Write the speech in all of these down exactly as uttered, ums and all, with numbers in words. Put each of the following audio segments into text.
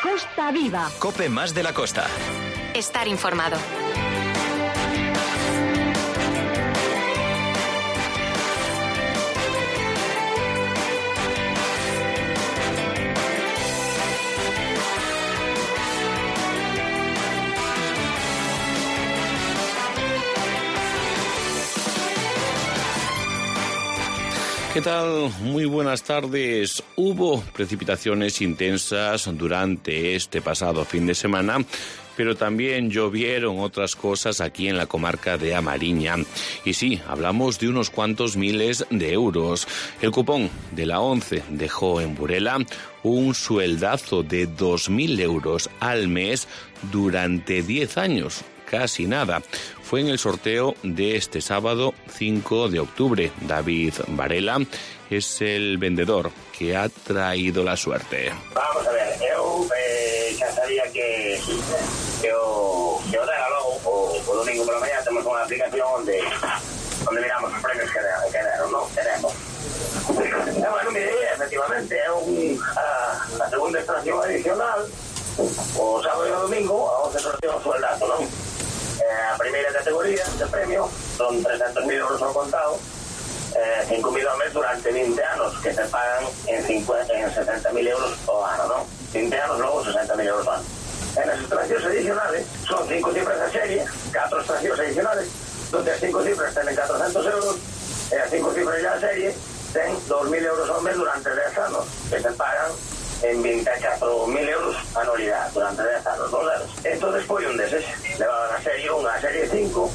Costa Viva. COPE más de la costa. Estar informado. ¿Qué tal? Muy buenas tardes. Hubo precipitaciones intensas durante este pasado fin de semana, pero también llovieron otras cosas aquí en la comarca de A Mariña. Y sí, hablamos de unos cuantos miles de euros. El cupón de la ONCE dejó en Burela un sueldazo de dos mil euros al mes durante diez años. Casi nada. Fue en el sorteo de este sábado cinco de octubre. David Varela es el vendedor que ha traído la suerte. Vamos a ver, eu eh, xa sabía que, que, o, que o dera logo, o, o domingo por la mañana, temos unha aplicación onde, onde miramos os premios que, que deron, non? Tenemos. E, bueno, mire, efectivamente, é un, a, a segunda extracción adicional, o sábado e o domingo, a once sorteo o sueldazo, non? A primeira categoría de premio son trescentos mil euros ao contado, eh, cinco mil ao mes durante vinte anos, que se pagan en, cincuenta, en sesenta mil euros ao ano, non? vinte anos, logo sesenta mil euros ao ano. En as extraccións adicionales son cinco cifras a serie, catro extraccións adicionales, donde as cinco cifras tenen catrocentos euros, e as cinco cifras ya a serie ten dos mil euros ao mes durante dez anos, que se pagan en vinte e catro mil euros anualidade durante dez anos, non sabes? Entonces foi un deses, levaban a serie un, a serie cinco,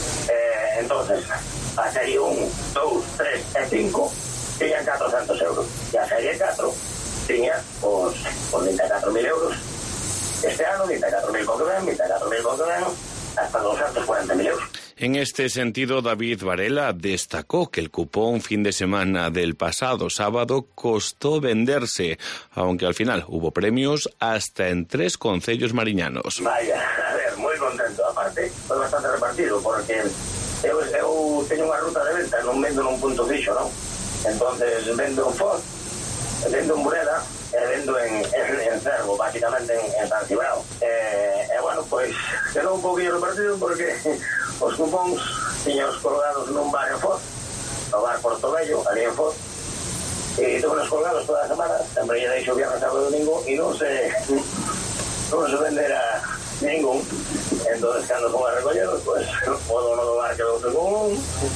eh, entonces a serie un, dos, tres e cinco tiñan catrocentos euros, e a serie catro tiña os, os vinte e catro mil euros este ano, vinte e catro mil con que ven, vinte e catro mil con que ven, hasta doscientos cuarenta mil euros. En este sentido, David Varela destacó que el cupón fin de semana del pasado sábado costó venderse, aunque al final hubo premios hasta en tres concellos mariñanos. Vaya, a ver, moi contento. Aparte, foi bastante repartido, porque eu, eu teño unha ruta de venta, non vendo nun punto fixo, non? Entonces, vendo en Foz, vendo en Burela, e vendo en, en, en Cervo, básicamente en, en San Cibrao. E, e bueno, pois, quedou un pouquinho repartido porque os cupóns tiñamos colgados nun bar en Foz, no bar Portobello, ali en Foz, e tuve colgados toda a semana, sempre lle deixo viernes, sábado e domingo, e non se non se vendera ningún. Entonces, cando fomos a recolleros, pues, o dono do bar quedou con un,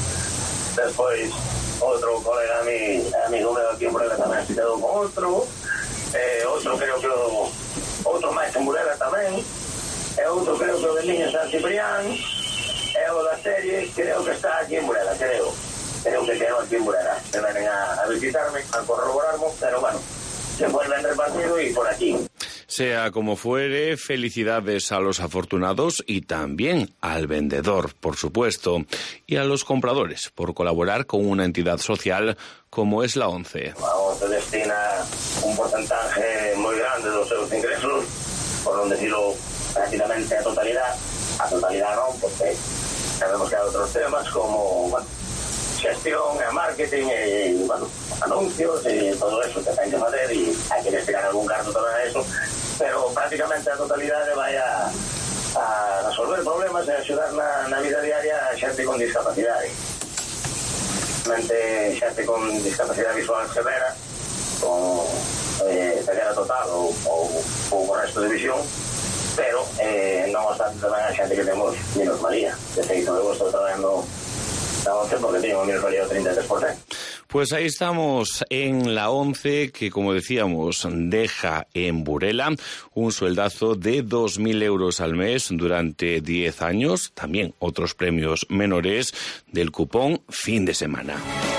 despois outro colega a mí, amigo meu aquí en Burela tamén se quedou con outro, eh, outro creo que o, outro máis en Burela tamén, e outro creo que o de Liña San Ciprián, e o da serie creo que está aquí en Burela, creo creo que quedou aquí en Burela, que venen a, a visitarme, a corroborarme, pero bueno, se fue ben repartido y por aquí. Sea como fuere, felicidades a los afortunados y también al vendedor, por supuesto, y a los compradores por colaborar con una entidad social como es la ONCE. La ONCE destina un porcentaje muy grande de los seus ingresos, por non decirlo prácticamente a totalidad, a totalidad non, porque sabemos que hay otros temas como, bueno, gestión, marketing y, bueno, anuncios y todo eso que hay que hacer y hay que destinar algún cargo tamén a eso, pero prácticamente a totalidade vai a, a resolver problemas e axudar na, na vida diaria a xente con discapacidade. Mente xente con discapacidade visual severa, con eh, ceguera total ou, ou, ou con resto de visión, pero eh, non obstante tamén a xente que temos minusvalía. De feito, eu estou traballando la ONCE porque tengo mi valía treinta y tres por ciento. Pues ahí estamos en la ONCE, que como decíamos deja en Burela un sueldazo de dos mil euros al mes durante diez años, también otros premios menores del cupón fin de semana.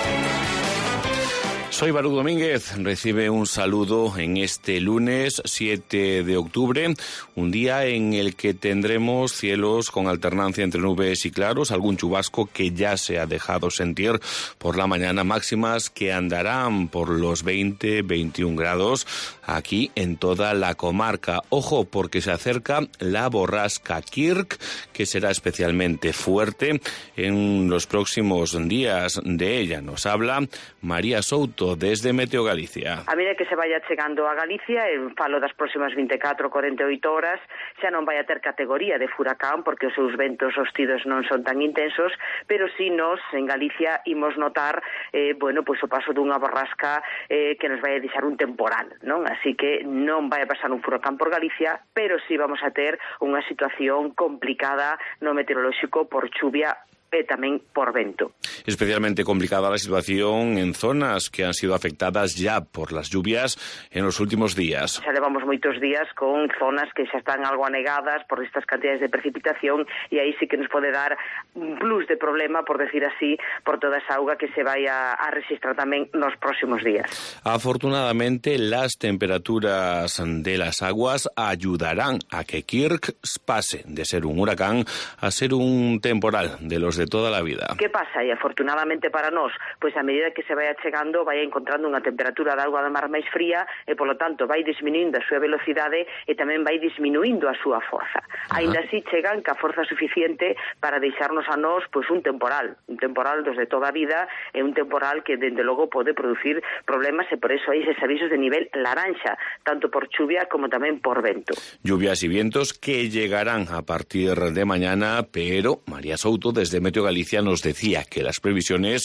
Soy Barú Domínguez, recibe un saludo en este lunes siete de octubre, un día en el que tendremos cielos con alternancia entre nubes y claros, algún chubasco que ya se ha dejado sentir por la mañana, máximas que andarán por los veinte, veintiún grados aquí en toda la comarca. Ojo, porque se acerca la borrasca Kirk, que será especialmente fuerte en los próximos días. De ella nos habla María Souto. Souto, desde Meteo Galicia. A medida que se vaya chegando a Galicia, en falo das próximas vinte e catro a corenta e oito horas, xa non vai a ter categoría de furacán, porque os seus ventos hostidos non son tan intensos, pero si nos, en Galicia, imos notar, eh, bueno, pois o paso dunha borrasca eh, que nos vai a deixar un temporal, non? Así que non vai a pasar un furacán por Galicia, pero si vamos a ter unha situación complicada no meteorolóxico por chuvia e tamén por vento. Especialmente complicada la situación en zonas que han sido afectadas ya por las lluvias en los últimos días. Xa levamos moitos días con zonas que xa están algo anegadas por estas cantidades de precipitación e aí sí que nos pode dar un plus de problema, por decir así, por toda esa auga que se vai a, a registrar tamén nos próximos días. Afortunadamente, las temperaturas de las aguas ayudarán a que Kirk pase de ser un huracán a ser un temporal de los de toda la vida. Que pasa? E afortunadamente para nós, pois a medida que se vai chegando vai encontrando unha temperatura de auga do mar máis fría e polo tanto vai disminuindo a súa velocidade e tamén vai disminuindo a súa forza. Aínda así chegan ca forza suficiente para deixarnos a nós pois un temporal, un temporal dos de toda a vida e un temporal que dende logo pode producir problemas e por eso hai eses avisos de nivel laranxa, tanto por chuvia como tamén por vento. Lluvias y vientos que llegarán a partir de mañana, pero María Souto desde Meteo Galicia nos decía que las previsiones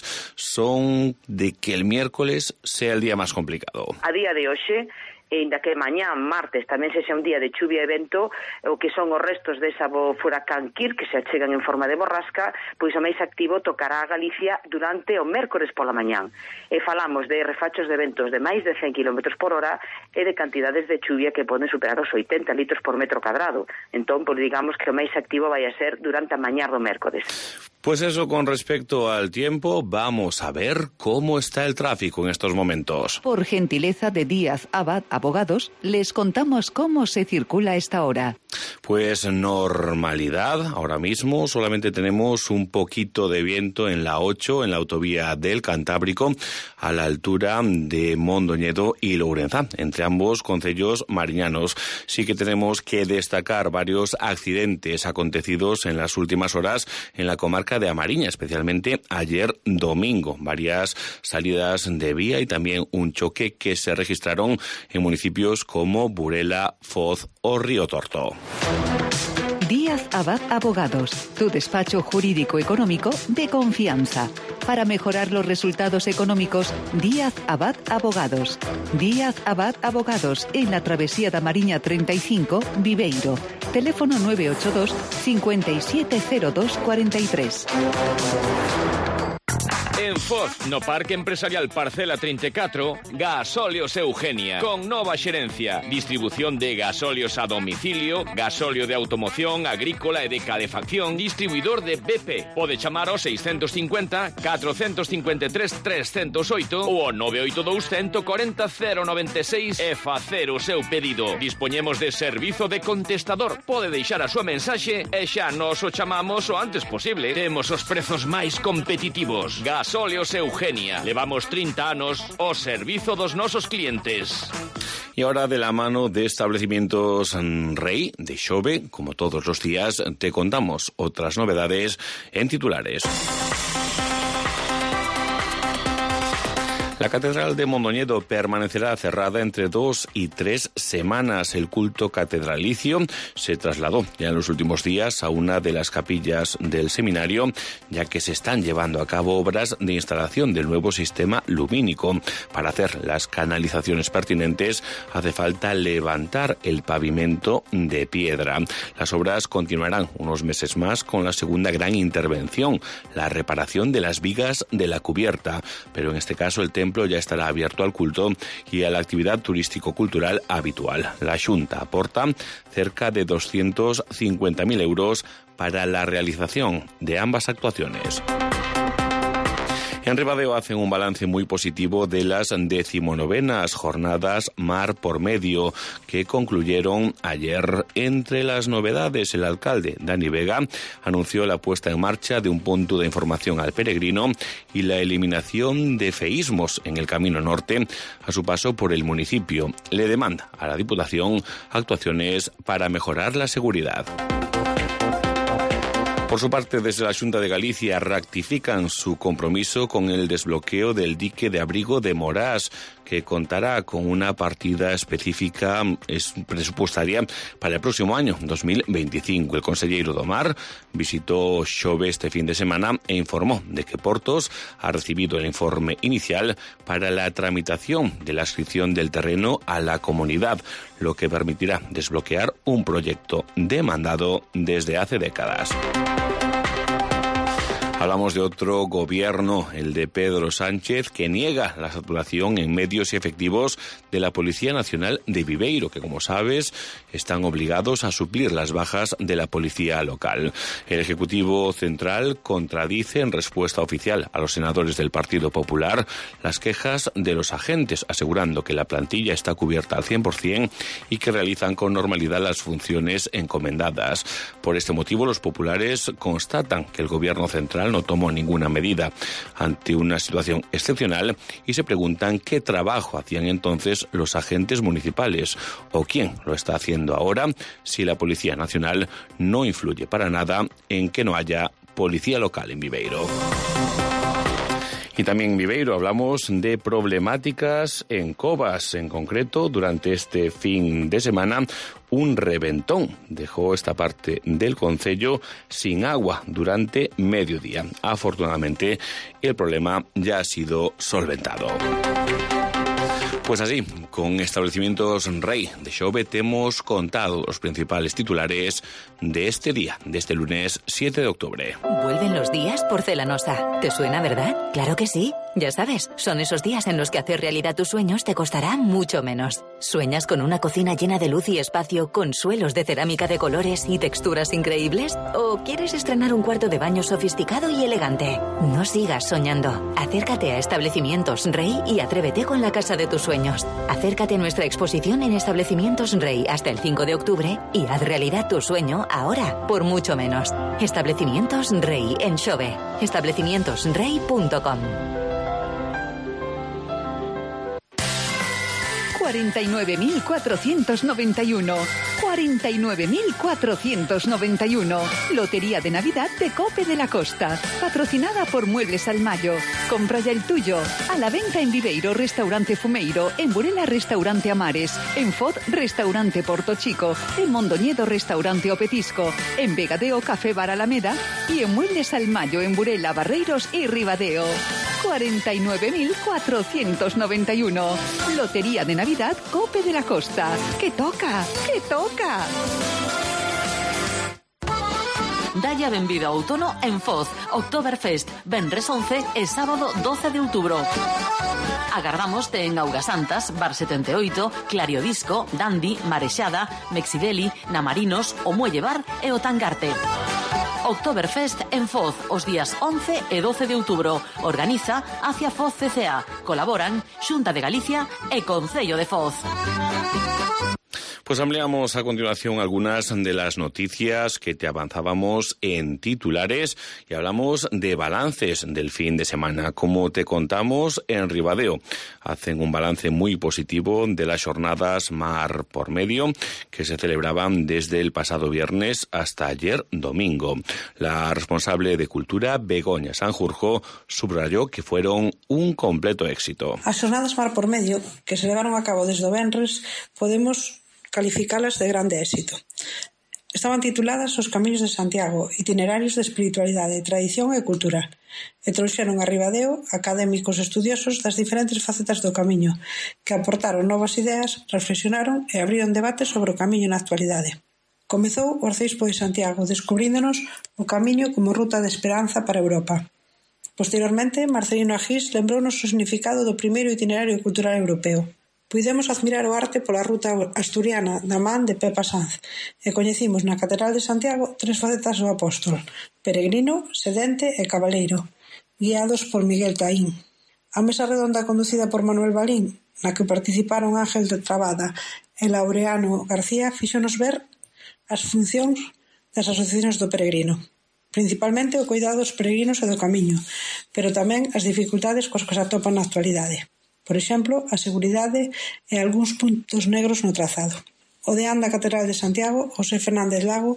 son de que el miércoles sea el día más complicado. A día de hoxe, e inda que mañán, martes, tamén sexa un día de chuvia e vento, o que son os restos desa bo furacán Kirk, que se achegan en forma de borrasca, pois o máis activo tocará a Galicia durante o mércores pola mañán. E falamos de refachos de ventos de máis de cen kilómetros por hora e de cantidades de chuvia que poden superar os oitenta litros por metro cadrado. Entón, pois digamos que o máis activo vai a ser durante a mañá do mércores. Pues eso con respecto al tiempo, vamos a ver cómo está el tráfico en estos momentos. Por gentileza de Díaz Abad Abogados, les contamos cómo se circula a esta hora. Pues normalidad, ahora mismo solamente tenemos un poquito de viento en la ocho, en la autovía del Cantábrico, a la altura de Mondoñedo y Lourenza, entre ambos concellos mariñanos. Sí que tenemos que destacar varios accidentes acontecidos en las últimas horas en la comarca de A Mariña, especialmente ayer domingo. Varias salidas de vía y también un choque que se registraron en municipios como Burela, Foz o Río Torto. Díaz Abad Abogados, tu despacho jurídico económico de confianza. Para mejorar los resultados económicos, Díaz Abad Abogados. Díaz Abad Abogados, en la travesía da Mariña treinta y cinco, Viveiro. Teléfono nueve ocho dos, cinco siete cero dos cuatro tres. En Foz, no Parque Empresarial Parcela treinta e catro, Gasóleos Eugenia, con nova xerencia, distribución de gasóleos a domicilio, gasóleo de automoción, agrícola e de calefacción, distribuidor de B P. Pode chamar ao seiscentos cincuenta, cuatrocentos cincuenta e tres, trescentos oito ou ao nove oito dous, uno cuatro cero, cero nove seis e facer o seu pedido. Dispoñemos de servizo de contestador. Pode deixar a súa mensaxe e xa nos o chamamos o antes posible. Temos os prezos máis competitivos. Gasóleos Eugenia. Levamos trinta anos ao servizo dos nosos clientes. Y ahora, de la mano de Establecimientos Rey de Xove, como todos los días, te contamos otras novedades en titulares. La Catedral de Mondoñedo permanecerá cerrada entre dos y tres semanas. El culto catedralicio se trasladó ya en los últimos días a una de las capillas del seminario, ya que se están llevando a cabo obras de instalación del nuevo sistema lumínico. Para hacer las canalizaciones pertinentes hace falta levantar el pavimento de piedra. Las obras continuarán unos meses más con la segunda gran intervención, la reparación de las vigas de la cubierta, pero en este caso el templo ya estará abierto al culto y a la actividad turístico-cultural habitual. La Xunta aporta cerca de doscientos cincuenta mil euros para la realización de ambas actuaciones. En Ribadeo hacen un balance muy positivo de las decimonovenas jornadas Mar por Medio, que concluyeron ayer. Entre las novedades, el alcalde, Dani Vega, anunció la puesta en marcha de un punto de información al peregrino y la eliminación de feísmos en el Camino Norte a su paso por el municipio. Le demanda a la Diputación actuaciones para mejorar la seguridad. Por su parte, desde la Xunta de Galicia ratifican su compromiso con el desbloqueo del dique de abrigo de Morás, que contará con una partida específica presupuestaria para el próximo año, dos mil veinticinco. El conselleiro do Mar visitó Xove este fin de semana e informó de que Portos ha recibido el informe inicial para la tramitación de la adscripción del terreno a la comunidad, lo que permitirá desbloquear un proyecto demandado desde hace décadas. Hablamos de otro gobierno, el de Pedro Sánchez, que niega la saturación en medios y efectivos de la Policía Nacional de Viveiro, que, como sabes, están obligados a suplir las bajas de la policía local. El Ejecutivo Central contradice en respuesta oficial a los senadores del Partido Popular las quejas de los agentes, asegurando que la plantilla está cubierta al cien por cien y que realizan con normalidad las funciones encomendadas. Por este motivo, los populares constatan que el Gobierno Central no tomó ninguna medida ante una situación excepcional y se preguntan qué trabajo hacían entonces los agentes municipales o quién lo está haciendo ahora si la Policía Nacional no influye para nada en que no haya policía local en Viveiro. Y también en Viveiro hablamos de problemáticas en Covas. En concreto, durante este fin de semana, un reventón dejó esta parte del concello sin agua durante mediodía. Afortunadamente, el problema ya ha sido solventado. Pues así, con Establecimientos Rey de Xove te hemos contado los principales titulares de este día, de este lunes siete de octubre. Vuelven los días porcelanosa. ¿Te suena, verdad? Claro que sí. Ya sabes, son esos días en los que hacer realidad tus sueños te costará mucho menos. ¿Sueñas con una cocina llena de luz y espacio, con suelos de cerámica de colores y texturas increíbles? ¿O quieres estrenar un cuarto de baño sofisticado y elegante? No sigas soñando. Acércate a Establecimientos Rey y atrévete con la casa de tus sueños. Acércate a nuestra exposición en Establecimientos Rey hasta el cinco de octubre y haz realidad tu sueño ahora, por mucho menos. Establecimientos Rey en Xove. establecimientos rey punto com. cuarenta y nueve mil cuatrocientos noventa y uno. cuarenta y nueve mil cuatrocientos noventa y uno. Lotería de Navidad de Cope de la Costa. Patrocinada por Muebles Almayo. Compra ya el tuyo. A la venta en Viveiro, Restaurante Fumeiro. En Burela, Restaurante Amares. En Fod, Restaurante Porto Chico. En Mondoñedo, Restaurante O Petisco. En Vegadeo, Café Bar Alameda. Y en Muebles Almayo, en Burela, Barreiros y Ribadeo. cuarenta y nueve mil cuatrocientos noventa y uno. Lotería de Navidad Cope de la Costa. ¡Que toca! ¡Que toca! Dalle a benvida ao outono en Foz. Oktoberfest, venres once e sábado doce de outubro. Agardámoste en Augasantas, Bar setenta e oito, Clariodisco, Dandy, Marexada, Mexideli, Namarinos, o Muelle Bar e o Tangarte. Oktoberfest en Foz, os días once e doce de outubro. Organiza Hacia Foz C C A. Colaboran Xunta de Galicia e Concello de Foz. Pues ampliamos a continuación algunas de las noticias que te avanzábamos en titulares y hablamos de balances del fin de semana. Como te contamos, en Ribadeo hacen un balance muy positivo de las jornadas Mar por Medio que se celebraban desde el pasado viernes hasta ayer domingo. La responsable de Cultura, Begoña Sanjurjo, subrayó que fueron un completo éxito. As jornadas Mar por Medio, que se levaron a cabo desde o venres, podemos calificalas de grande éxito. Estaban tituladas Os Camiños de Santiago, itinerarios de espiritualidade, tradición e cultura, e trouxeron a Ribadeo académicos estudiosos das diferentes facetas do camiño, que aportaron novas ideas, reflexionaron e abriron debates sobre o camiño na actualidade. Comezou o Arcebispo de Santiago, descubríndonos o camiño como ruta de esperanza para Europa. Posteriormente, Marcelino Agís lembrounos o significado do primeiro itinerario cultural europeo. Puidemos admirar o arte pola ruta asturiana da man de Pepa Sanz e coñecimos na Catedral de Santiago tres facetas do apóstol: peregrino, sedente e cabaleiro, guiados por Miguel Taín. A mesa redonda conducida por Manuel Balín, na que participaron Ángel de Trabada e Laureano García, fíxonos ver as funcións das asociacións do peregrino, principalmente o cuidado dos peregrinos e do camiño, pero tamén as dificultades cos que se atopan na actualidade. Por exemplo, a seguridade e algúns puntos negros no trazado. O deán da Catedral de Santiago, José Fernández Lago,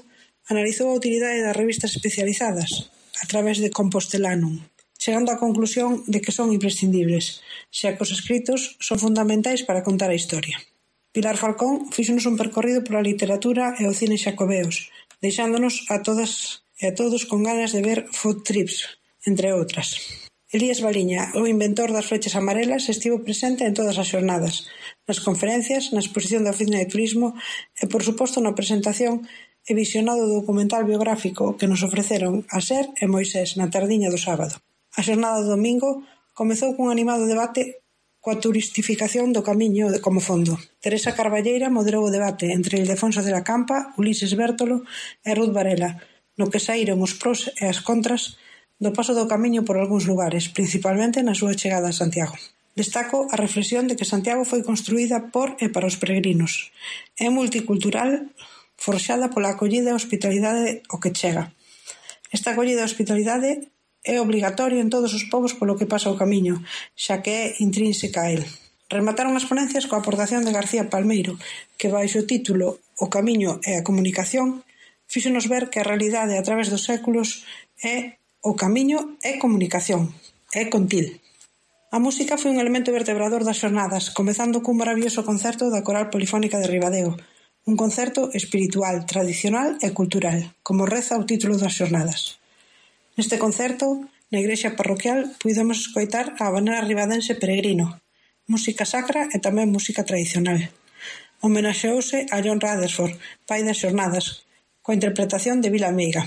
analizou a utilidade das revistas especializadas a través de Compostelanum, chegando á conclusión de que son imprescindibles, xa que os escritos son fundamentais para contar a historia. Pilar Falcón fíxonos un percorrido pola literatura e o cine xacobeos, deixándonos a todas e a todos con ganas de ver Food Trips, entre outras. Elías Baliña, o inventor das flechas amarelas, estivo presente en todas as xornadas, nas conferencias, na exposición da Oficina de Turismo e, por suposto, na presentación e visionado do documental biográfico que nos ofreceron a Ser e Moisés na tardiña do sábado. A xornada do domingo comezou cun animado debate coa turistificación do camiño como fondo. Teresa Carballeira moderou o debate entre Ildefonso de la Campa, Ulises Bértolo e Ruth Varela, no que saíron os pros e as contras do paso do camiño por algúns lugares, principalmente na súa chegada a Santiago. Destaco a reflexión de que Santiago foi construída por e para os peregrinos. É multicultural, forxada pola acollida e hospitalidade o que chega. Esta acollida e hospitalidade é obrigatoria en todos os povos polo que pasa o camiño, xa que é intrínseca a el. Remataron as ponencias coa aportación de García Palmeiro, que baixo o título O camiño e a comunicación fíxonos ver que a realidade a través dos séculos é o camiño é comunicación, é contil. A música foi un elemento vertebrador das xornadas, comezando cun maravilloso concerto da Coral Polifónica de Ribadeo, un concerto espiritual, tradicional e cultural, como reza o título das xornadas. Neste concerto, na igrexa parroquial, puidemos escoitar a habanera ribadense Peregrino, música sacra e tamén música tradicional. Homenaxeouse a John Rutherford, pai das xornadas, coa interpretación de Vila Meiga.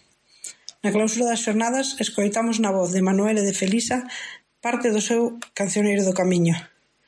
Na clausura das xornadas escoitamos na voz de Manuel e de Felisa parte do seu Cancioneiro do Camiño.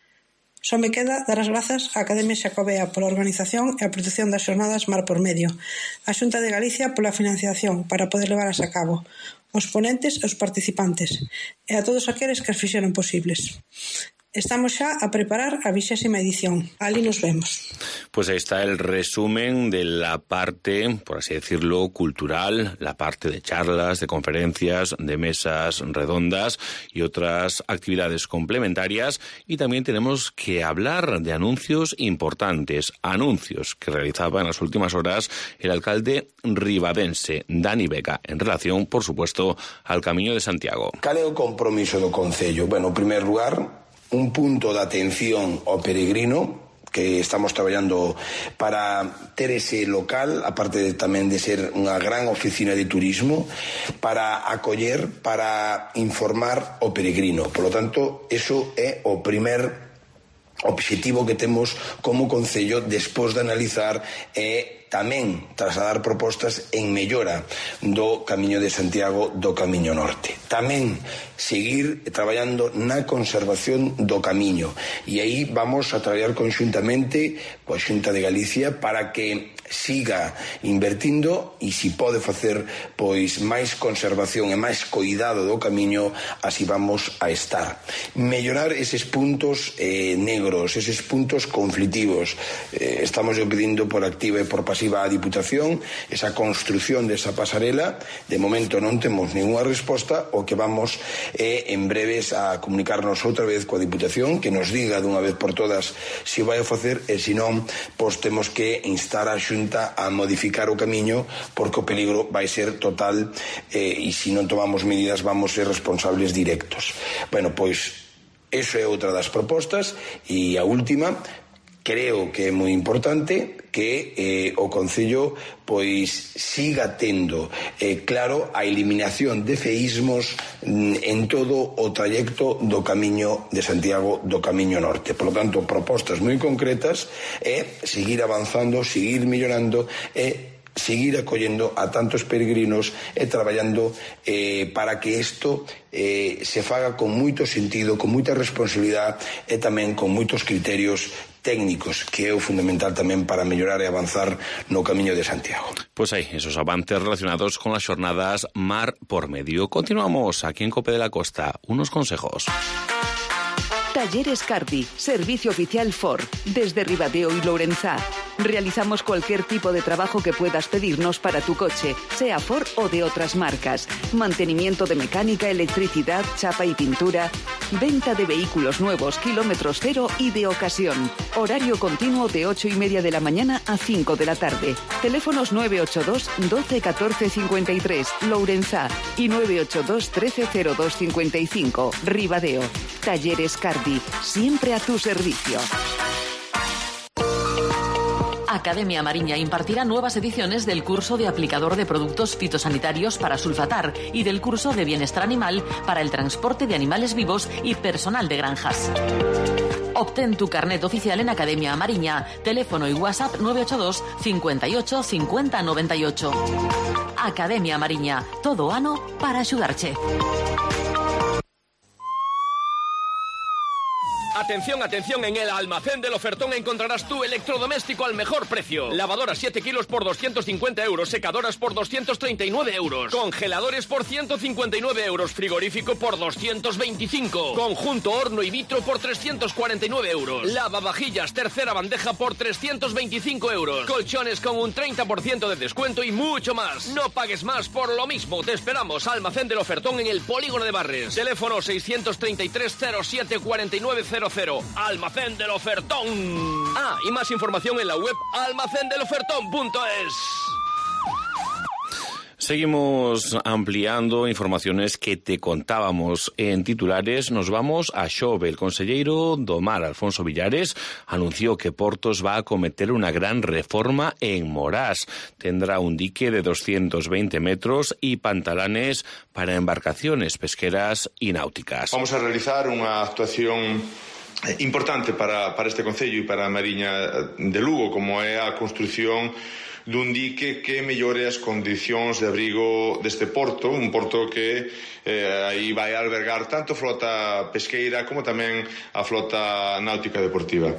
Só me queda dar as grazas á Academia Xacobea pola organización e a protección das xornadas Mar por Medio, a Xunta de Galicia pola financiación para poder levalas a cabo, os ponentes e os participantes, e a todos aqueles que as fixeron posibles. Estamos xa a preparar a vixésima edición. Ali nos vemos. Pues ahí está el resumen de la parte, por así decirlo, cultural, la parte de charlas, de conferencias, de mesas redondas y otras actividades complementarias. Y también tenemos que hablar de anuncios importantes, anuncios que realizaba en las últimas horas el alcalde ribadense, Dani Vega, en relación, por supuesto, al Camiño de Santiago. Cal é o compromiso do Concello? Bueno, en primer lugar, un punto de atención ao peregrino que estamos traballando para ter ese local, aparte de, tamén de ser unha gran oficina de turismo, para acoller, para informar o peregrino. Por lo tanto, eso é o primer obxectivo que temos como Concello despois de analizar e tamén trasladar propostas en mellora do Camiño de Santiago, do Camiño Norte. Tamén seguir traballando na conservación do camiño e aí vamos a traballar conxuntamente coa Xunta de Galicia para que siga invertindo e se pode facer pois máis conservación e máis cuidado do camiño, así vamos a estar. Mellorar eses puntos eh, negros, eses puntos conflitivos. Eh, estamos yo pedindo por activa e por pasiva a Diputación esa construción desa pasarela. De momento non temos ninguna resposta. O que vamos é en breves a comunicarnos outra vez coa Diputación que nos diga dunha vez por todas se o vai a facer e se non, pois temos que instar a Xunta a modificar o camiño porque o peligro vai ser total eh, e se non tomamos medidas vamos ser responsables directos. Bueno, pois eso é outra das propostas e a última, creo que é moi importante que eh, o Concello pois siga tendo eh, claro a eliminación de feísmos mm, en todo o trayecto do Camiño de Santiago, do Camiño Norte. Por lo tanto, propostas moi concretas é seguir avanzando, seguir mellorando e seguir acollendo a tantos peregrinos e traballando eh, para que isto eh, se faga con moito sentido, con moita responsabilidade e tamén con moitos criterios técnicos, que é o fundamental tamén para mellorar e avanzar no Camiño de Santiago. Pues hay esos avances relacionados con las jornadas Mar por Medio. Continuamos aquí en Cope de la Costa. Unos consejos. Talleres Cardi, servicio oficial Ford, desde Ribadeo y Lourenzá. Realizamos cualquier tipo de trabajo que puedas pedirnos para tu coche, sea Ford o de otras marcas. Mantenimiento de mecánica, electricidad, chapa y pintura. Venta de vehículos nuevos, kilómetros cero y de ocasión. Horario continuo de ocho y media de la mañana a cinco de la tarde. Teléfonos nueve ocho dos doce catorce cincuenta y tres, Lourenzá, y nueve ocho dos trece cero dos cincuenta y cinco, Ribadeo. Talleres Cardi, siempre a tu servicio. Academia Mariña impartirá nuevas ediciones del curso de aplicador de productos fitosanitarios para sulfatar y del curso de bienestar animal para el transporte de animales vivos y personal de granjas. Obtén tu carnet oficial en Academia Mariña. Teléfono y WhatsApp nueve ocho dos cincuenta y ocho cincuenta noventa y ocho. Academia Mariña. Todo ano para axudarche. Atención, atención, en el almacén del ofertón encontrarás tu electrodoméstico al mejor precio. Lavadoras siete kilos por doscientos cincuenta euros, secadoras por doscientos treinta y nueve euros, congeladores por ciento cincuenta y nueve euros, frigorífico por doscientos veinticinco, conjunto horno y vitro por trescientos cuarenta y nueve euros, lavavajillas tercera bandeja por trescientos veinticinco euros, colchones con un treinta por ciento de descuento y mucho más. No pagues más por lo mismo. Te esperamos, almacén del ofertón en el Polígono de Barres. Teléfono seiscientos treinta y tres cero siete cuarenta y nueve cero cero. Almacén del Ofertón. Ah, y más información en la web almacén del ofertón punto es. Seguimos ampliando informaciones que te contábamos en titulares. Nos vamos a Xove. El conselleiro do Mar, Alfonso Villares, anunció que Portos va a acometer una gran reforma en Morás. Tendrá un dique de doscientos veinte metros y pantalanes para embarcaciones pesqueras y náuticas. Vamos a realizar una actuación importante para, para este concello e para a Mariña de Lugo, como é a construción dun dique que mellore as condicións de abrigo deste porto, un porto que eh, aí vai albergar tanto flota pesqueira como tamén a flota náutica deportiva.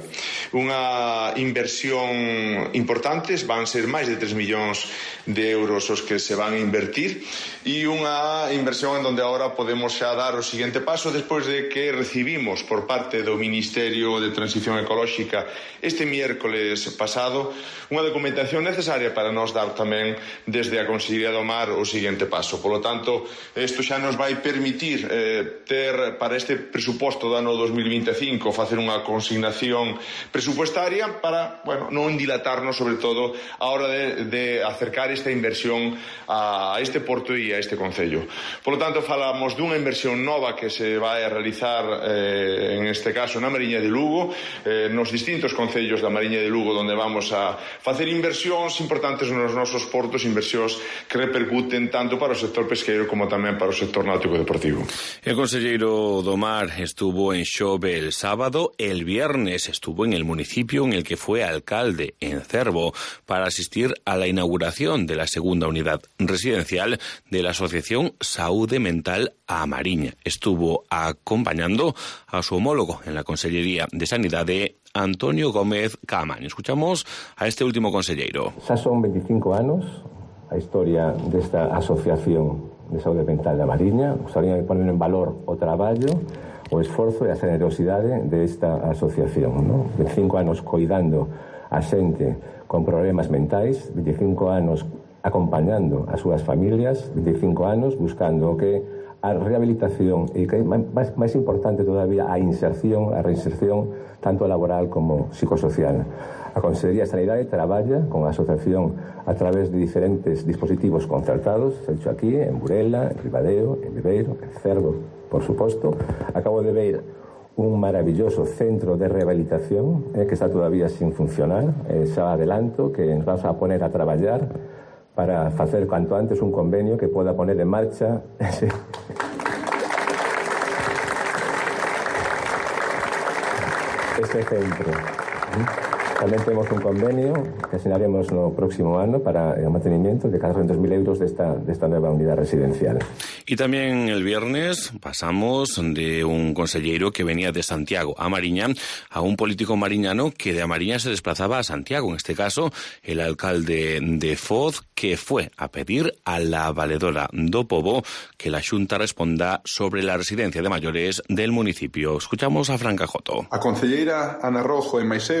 Unha inversión importante, van ser máis de tres millóns de euros os que se van a invertir, e unha inversión en donde agora podemos xa dar o seguinte paso despois de que recibimos por parte do Ministerio de Transición Ecolóxica este miércoles pasado unha documentación necesaria para nos dar tamén desde a Consellería do Mar o seguinte paso. Por lo tanto, isto xa nos vai permitir eh, ter para este presuposto do ano dos mil vinte e cinco facer unha consignación presupuestaria para, bueno, non dilatarnos sobre todo a hora de, de acercar esta inversión a este porto e a este concello. Por lo tanto, falamos dunha inversión nova que se vai a realizar eh, en este caso na Mariña de Lugo, eh, nos distintos concellos da Mariña de Lugo, onde vamos a facer inversións importantes nos nosos portos, inversións que repercuten tanto para o sector pesqueiro como tamén para o sector náutico deportivo. El conselleiro do Mar estuvo en Xove el sábado. El viernes estuvo en el municipio en el que fue alcalde, en Cervo, para asistir a la inauguración de la segunda unidad residencial de la Asociación Saúde Mental a Mariña. Estuvo acompañando a su homólogo en la Consellería de Sanidade, Antonio Gómez Caamaño. Escuchamos a este último conselleiro. Xa son veinticinco anos a historia desta asociación de saúde mental da Mariña. Gostaría de poner en valor o traballo, o esforzo e a generosidade desta asociación, ¿no? veinticinco anos coidando a xente con problemas mentais, veinticinco anos acompañando as súas familias, veinticinco anos buscando que a rehabilitación e que máis, máis importante todavía a inserción, a reinserción tanto laboral como psicosocial. A Consellería de Sanidade traballa con a asociación a través de diferentes dispositivos concertados, se ha hecho aquí, en Burela, en Ribadeo, en Viveiro, en Cervo, por suposto. Acabo de ver un maravilloso centro de rehabilitación eh, que está todavía sin funcionar. Eh, xa adelanto que nos vamos a poner a traballar para facer cuanto antes un convenio que pueda poner en marcha ese, ese centro. Tamén temos un convenio que asinaremos no próximo ano para o mantenimiento de catorcentos mil euros desta, desta nova unidade residencial. Y también el viernes pasamos de un conselleiro que venía de Santiago a Mariña a un político mariñano que de a Mariña se desplazaba a Santiago, en este caso el alcalde de Foz, que fue a pedir a la valedora do Pobo que la Xunta responda sobre la residencia de mayores del municipio. Escuchamos a Fran Cajoto. A concelleira Ana Rojo e máis eu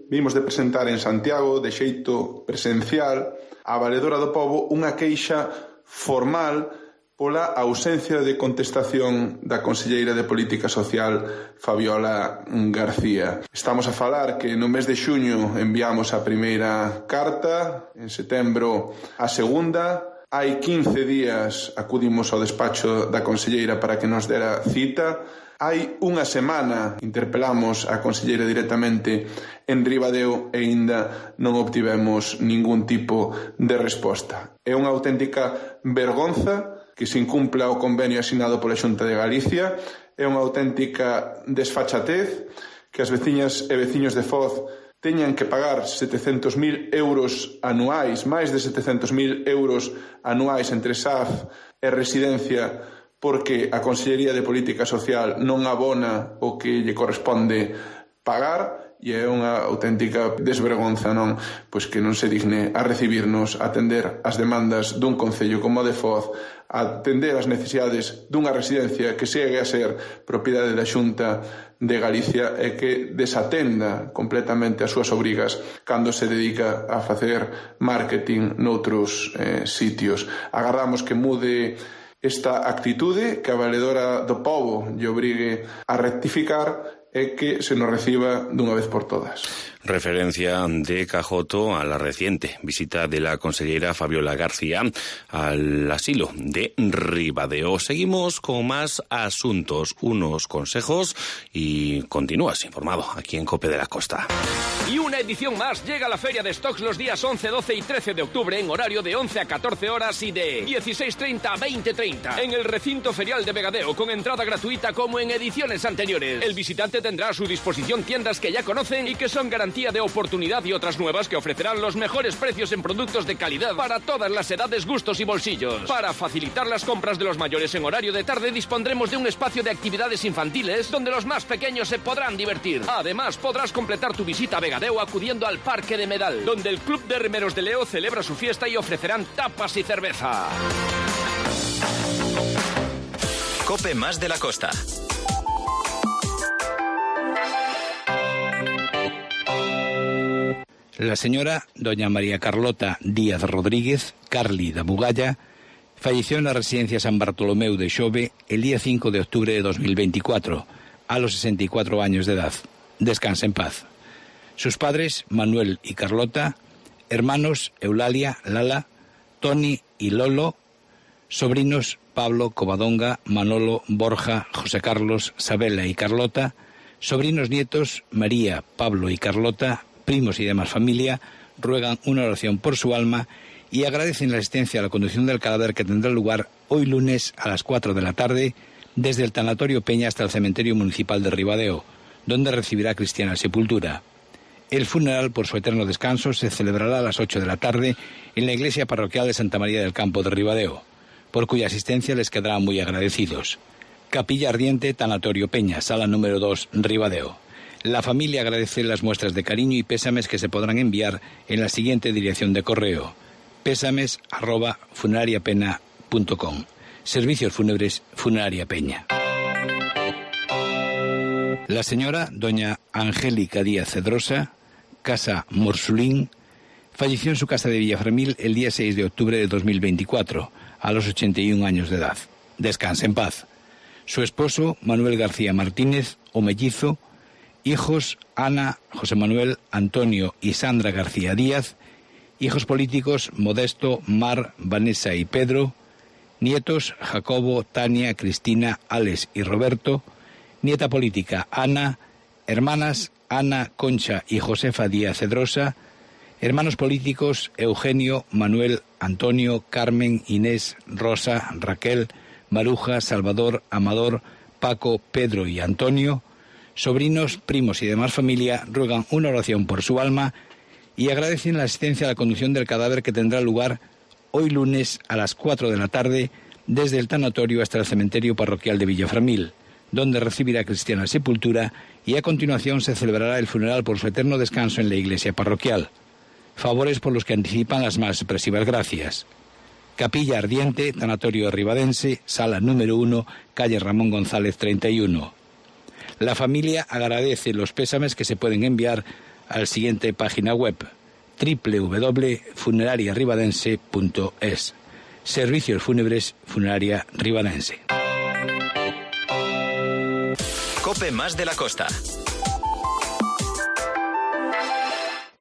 vimos de presentar en Santiago, de xeito presencial, a Valedora do Pobo unha queixa formal pola ausencia de contestación da conselleira de Política Social, Fabiola García. Estamos a falar que no mes de xuño enviamos a primeira carta, en setembro a segunda, hai quince días acudimos ao despacho da conselleira para que nos dera cita, hai unha semana interpelamos a conselleira directamente en Ribadeo e aínda non obtivemos ningún tipo de resposta. É unha auténtica vergonza que se incumpla o convenio asinado pola Xunta de Galicia, é unha auténtica desfachatez que as veciñas e veciños de Foz teñan que pagar setecentos mil euros anuais, máis de setecentos mil euros anuais entre S A F e residencia, porque a Consellería de Política Social non abona o que lle corresponde pagar, e é unha auténtica desvergonza, non? Pois que non se digne a recibirnos, a atender as demandas dun concello como o de Foz, a atender as necesidades dunha residencia que segue a ser propiedade da Xunta de Galicia e que desatenda completamente as súas obrigas cando se dedica a facer marketing noutros eh, sitios. Agardamos que mude esta actitude, que a Valedora do Pobo lle obrigue a rectificar e que se nos reciba dunha vez por todas. Referencia de Cajoto a la reciente visita de la consellera Fabiola García al asilo de Ribadeo. Seguimos con más asuntos, unos consejos y continúas informado aquí en COPE de la Costa. Y una edición más llega a la Feria de Stocks los días once, doce y trece de octubre en horario de once a catorce horas y de dieciséis treinta a veinte treinta en el recinto ferial de Vegadeo con entrada gratuita como en ediciones anteriores. El visitante tendrá a su disposición tiendas que ya conocen y que son garantía de oportunidad y otras nuevas que ofrecerán los mejores precios en productos de calidad para todas las edades, gustos y bolsillos. Para facilitar las compras de los mayores en horario de tarde dispondremos de un espacio de actividades infantiles donde los más pequeños se podrán divertir. Además podrás completar tu visita a Vegadeo acudiendo al Parque de Medal, donde el Club de Remeros de Leo celebra su fiesta y ofrecerán tapas y cerveza. COPE más de la Costa. La señora doña María Carlota Díaz Rodríguez, Carli da Bugalla, falleció en la residencia San Bartolomeu de Xove el día cinco de octubre de dos mil veinticuatro, a los sesenta y cuatro años de edad. Descansa en paz. Sus padres, Manuel y Carlota, hermanos Eulalia, Lala, Toni y Lolo, sobrinos Pablo, Covadonga, Manolo, Borja, José Carlos, Sabela y Carlota, sobrinos nietos María, Pablo y Carlota, primos y demás familia, ruegan una oración por su alma y agradecen la asistencia a la conducción del cadáver que tendrá lugar hoy lunes a las cuatro de la tarde desde el Tanatorio Peña hasta el Cementerio Municipal de Ribadeo, donde recibirá cristiana sepultura. El funeral por su eterno descanso se celebrará a las ocho de la tarde en la iglesia parroquial de Santa María del Campo de Ribadeo, por cuya asistencia les quedarán muy agradecidos. Capilla Ardiente, Tanatorio Peña, sala número dos, Ribadeo. La familia agradece las muestras de cariño y pésames que se podrán enviar en la siguiente dirección de correo: pésames arroba funerariapena punto com. Servicios fúnebres Funeraria Peña. La señora doña Angélica Díaz Cedrosa, casa Morsulín, falleció en su casa de Villaframil el día seis de octubre de dos mil veinticuatro, a los ochenta y un años de edad. Descanse en paz. Su esposo, Manuel García Martínez, o mellizo, hijos Ana, José Manuel, Antonio y Sandra García Díaz, hijos políticos Modesto, Mar, Vanessa y Pedro, nietos Jacobo, Tania, Cristina, Alex y Roberto, nieta política Ana, hermanas Ana, Concha y Josefa Díaz Cedrosa, hermanos políticos Eugenio, Manuel, Antonio, Carmen, Inés, Rosa, Raquel, Maruja, Salvador, Amador, Paco, Pedro y Antonio, sobrinos, primos y demás familia ruegan una oración por su alma y agradecen la asistencia a la conducción del cadáver que tendrá lugar hoy lunes a las cuatro de la tarde desde el tanatorio hasta el cementerio parroquial de Villaframil, donde recibirá cristiana sepultura y a continuación se celebrará el funeral por su eterno descanso en la iglesia parroquial. Favores por los que anticipan las más expresivas gracias. Capilla Ardiente, Tanatorio Ribadense, sala número uno, calle Ramón González treinta y uno. La familia agradece los pésames que se pueden enviar al siguiente página web: doble u doble u doble punto funeraria ribadense punto es. Servicios Fúnebres Funeraria Ribadense. Cope Más de la Costa.